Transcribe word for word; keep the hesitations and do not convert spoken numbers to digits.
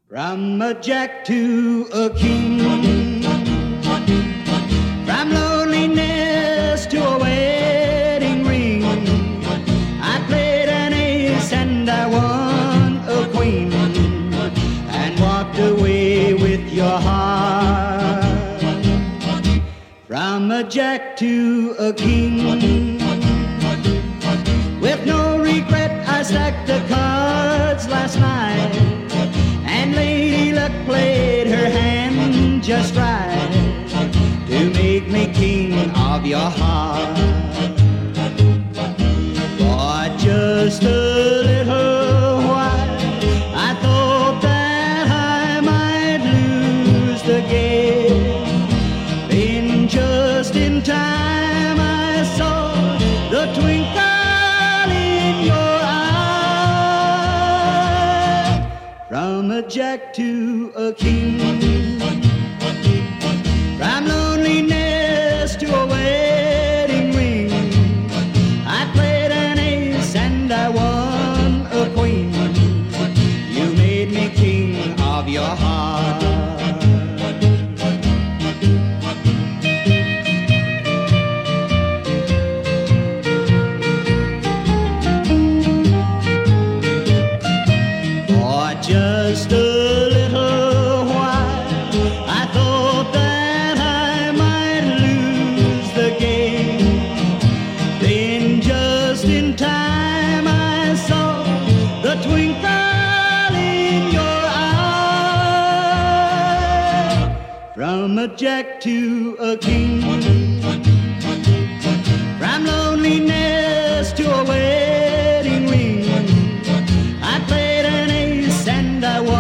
From a jack to a king, from loneliness to a wedding ring, I played an ace and I won a queen, and walked away with your heart. From a jack to a king, with no regret I stacked the cards last night, and Lady Luck played her hand just right to make me king of your heart. For just a little while I thought that I might lose the game. Then just in time I saw the twinkle in your eye. From a jack to a king, from loneliness to a wedding ring, I played an ace and I won a queen. You made me king of your heart. For just a little while I thought that I might lose the game. Then just in time I saw the twinkle in your eye. From a jack to a king, from loneliness to a wedding ring, I played an ace and I won